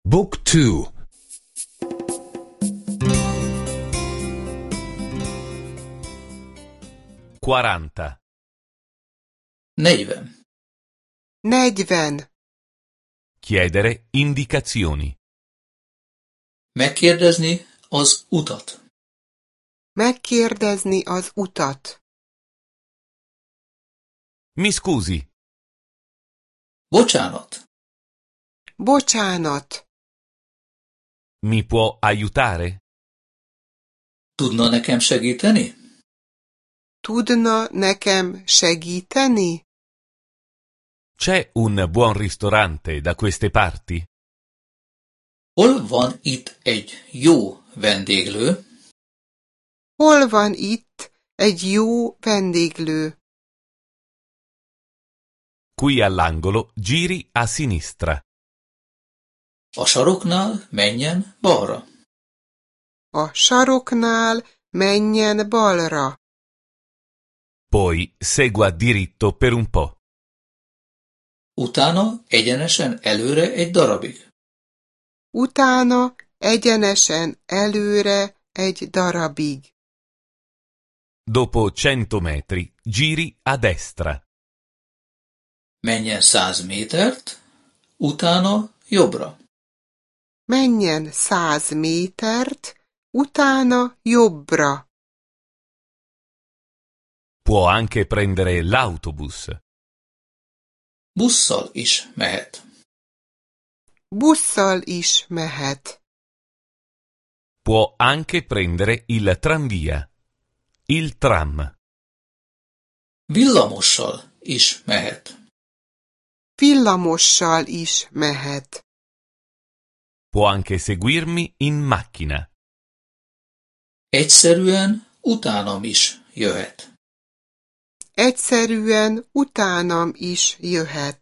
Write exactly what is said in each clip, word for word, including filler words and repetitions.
Book two. quaranta. negyven. Negyven. Chiedere indicazioni. Megkérdezni az utat. Megkérdezni az utat. Mi scusi, Bocsánat. Bocsánat. mi può aiutare? Tudna nekem segíteni? Tudna nekem segíteni? C'è un buon ristorante da queste parti? Hol van itt egy jó vendéglő? Hol van itt egy jó vendéglő? Qui all'angolo giri a sinistra. A saroknál menjen balra. A saroknál menjen balra. Poi segua diritto per un po'. Utána egyenesen előre egy darabig. Utána egyenesen előre egy darabig. Dopo cento metri giri a destra. Menjen száz métert, utána jobbra. Menjen száz métert, utána jobbra. Può anche prendere l'autobus. Busszal is mehet. Busszal is mehet. Può anche prendere il tranvia. Il tram. Villamossal is mehet. Villamossal is mehet. Può anche seguirmi in macchina. Egyszerűen utánam is jöhet. Egyszerűen utánam is jöhet.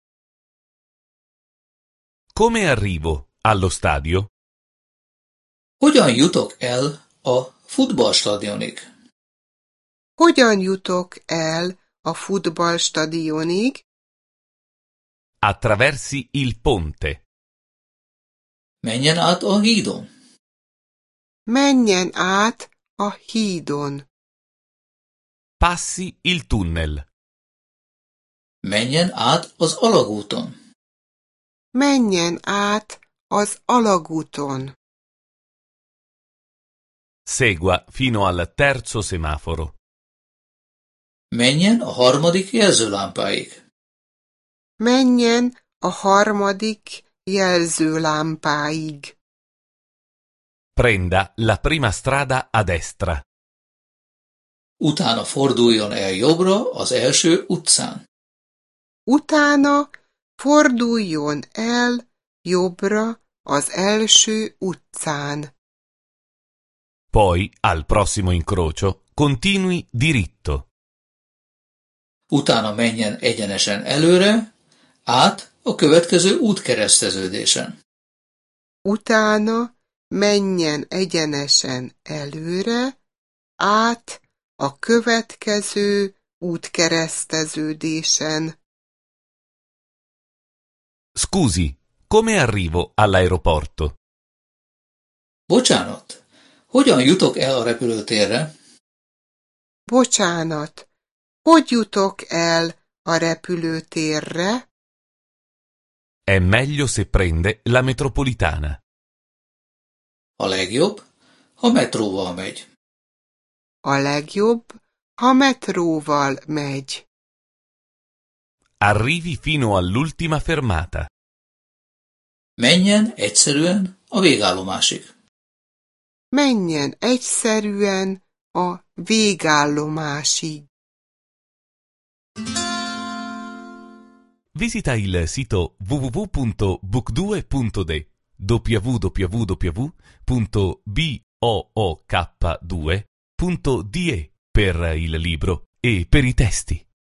Come arrivo allo stadio? Hogyan jutok el a futballstadionig? Hogyan jutok el a futballstadionig? Attraversi il ponte. Menjen át a hídon. Menjen át a hídon. Passi il tunnel. Menjen át az alagúton. Menjen át az alagúton. Segua fino al terzo semaforo. Menjen a harmadik jelzőlámpáig. Menjen a harmadik jelzőlámpáig. Prenda la prima strada a destra. Utána forduljon el jobbra az első utcán. Utána forduljon el jobbra az első utcán. Poi, al prossimo incrocio, continui diritto. Utána menjen egyenesen előre, át a következő útkereszteződésen. Utána menjen egyenesen előre, át a következő útkereszteződésen. Scusi, come arrivo all'aeroporto? Bocsánat, hogyan jutok el a repülőtérre? Bocsánat, hogy jutok el a repülőtérre? È meglio se prende la metropolitana. A legjobb, ha metróval megy. A legjobb, ha metróval megy. Arrivi fino all'ultima fermata. Menjen egyszerűen a végállomásig. Menjen egyszerűen a végállomásig. Visita il sito w w w punto book due punto d w w w punto book due punto d e per il libro e per i testi.